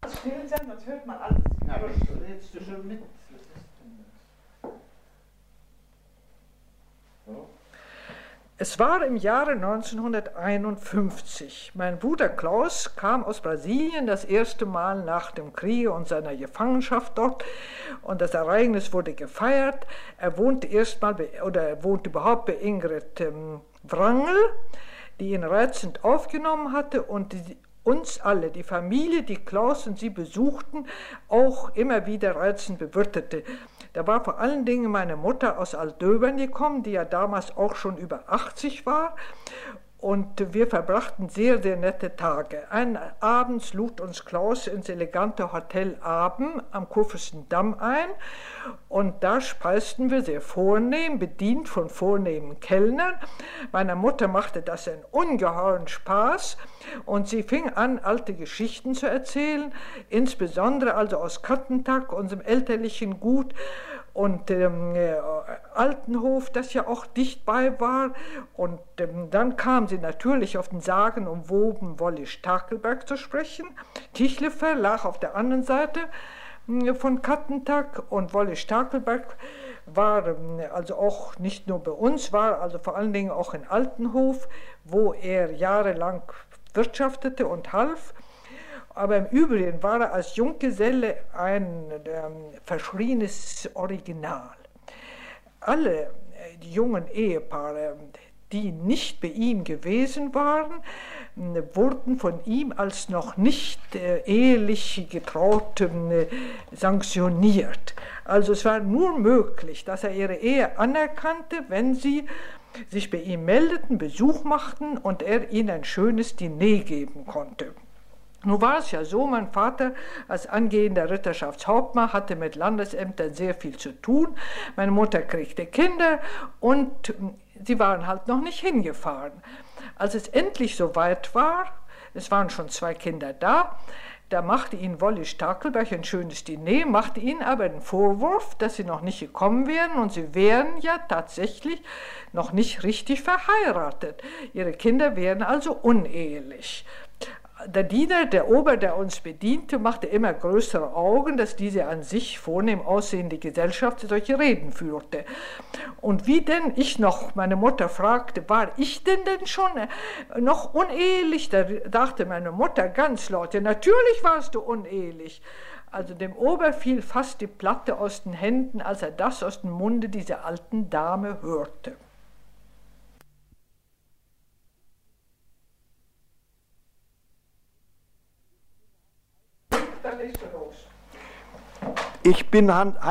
ganz still sein, sonst hört man alles. Ja, redest du schon mit? So. Es war im Jahre 1951. Mein Bruder Klaus kam aus Brasilien das erste Mal nach dem Krieg und seiner Gefangenschaft dort, und das Ereignis wurde gefeiert. Er wohnte überhaupt bei Ingrid Wrangel, die ihn reizend aufgenommen hatte und uns alle, die Familie, die Klaus und sie besuchten, auch immer wieder reizend bewirtete. Da war vor allen Dingen meine Mutter aus Altdöbern gekommen, die ja damals auch schon über 80 war. Und wir verbrachten sehr, sehr nette Tage. Abends lud uns Klaus ins elegante Hotel Aben am Kurfürstendamm ein. Und da speisten wir sehr vornehm, bedient von vornehmen Kellnern. Meiner Mutter machte das einen ungeheuren Spaß. Und sie fing an, alte Geschichten zu erzählen, insbesondere also aus Kattentag, unserem elterlichen Gut, und Altenhof, das ja auch dicht bei war. Und dann kam sie natürlich auf den sagenumwoben Wolli Starkelberg zu sprechen. Tichlefer lag auf der anderen Seite von Kattentag, und Wolli Starkelberg war also auch nicht nur bei uns, war also vor allen Dingen auch in Altenhof, wo er jahrelang wirtschaftete und half. Aber im Übrigen war er als Junggeselle ein verschrieenes Original. Alle die jungen Ehepaare, die nicht bei ihm gewesen waren, wurden von ihm als noch nicht ehelich getraut sanktioniert. Also es war nur möglich, dass er ihre Ehe anerkannte, wenn sie sich bei ihm meldeten, Besuch machten und er ihnen ein schönes Diner geben konnte. Nun war es ja so, mein Vater als angehender Ritterschaftshauptmann hatte mit Landesämtern sehr viel zu tun. Meine Mutter kriegte Kinder und sie waren halt noch nicht hingefahren. Als es endlich soweit war, es waren schon 2 Kinder da machte ihnen Wolli Starkelberg ein schönes Diner, machte ihnen aber den Vorwurf, dass sie noch nicht gekommen wären, und sie wären ja tatsächlich noch nicht richtig verheiratet. Ihre Kinder wären also unehelich. Der Diener, der Ober, der uns bediente, machte immer größere Augen, dass diese an sich vornehm aussehende Gesellschaft solche Reden führte. Und wie denn meine Mutter fragte, war ich denn schon noch unehelich? Da dachte meine Mutter ganz laut, ja, natürlich warst du unehelich. Also dem Ober fiel fast die Platte aus den Händen, als er das aus dem Munde dieser alten Dame hörte. Ich bin